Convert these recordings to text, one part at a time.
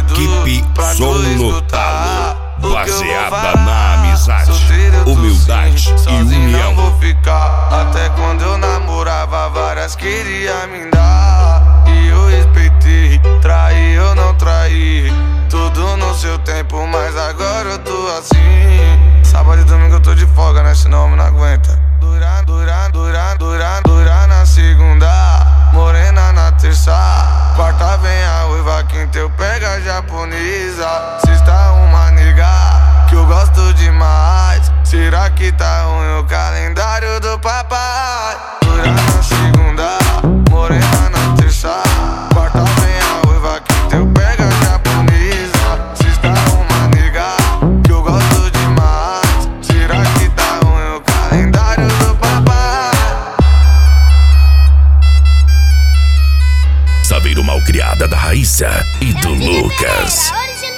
Equipe Som no Talo, baseada na amizade, humildade e união. Não vou ficar. Até quando eu namorava, várias queria me dar, e eu respeitei. Traí, eu não traí, tudo no seu tempo, mas agora eu tô assim. Sábado e domingo eu tô de folga, né? Senão o homem não aguenta. Dura na segunda, morena na terça, quarta vem a uiva, quinta eu pego a japonesa. Sexta uma nega que eu gosto demais. Será que tá ruim o calendário do papai? Dura na segunda, morena na terça, quarta vem a uiva, quinta eu pego a japonesa. Sexta uma nega que eu gosto demais. Será que tá ruim o calendário do papai? Saveiro Malcriada da Raíssa e do Lucas.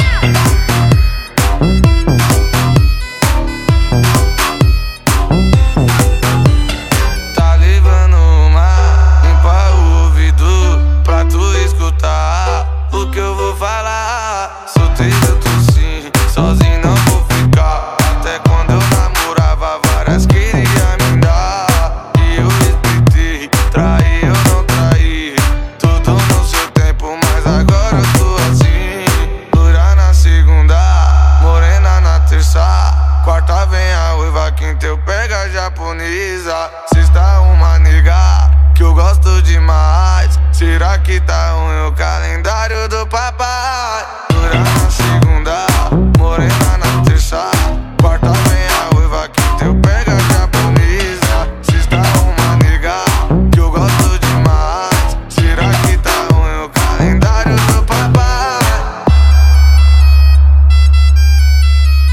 Tá levando uma, limpa o ouvido pra tu escutar o que eu vou falar. Solteiro eu tô sim, sozinho não vou ficar. Até quando eu namorava, várias queria me dar, e eu respeitei. Traí, eu não traí, tudo no seu tempo, mas agora eu tô assim. Dura na segunda, morena na terça, quarta vem a uiva, quinta eu pego a japonesa. Sexta uma nega que eu gosto demais. Será que tá ruim o calendário do papai? Dura na segunda, morena na terça, quarta vem a uiva, quinta eu pego a japonesa. Sexta uma nega que eu gosto demais. Será que tá ruim o calendário do papai?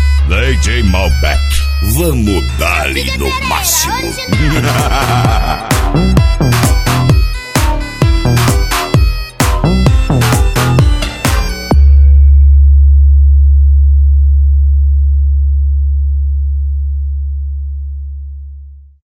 DJ Malbec, vamos dar-lhe no máximo.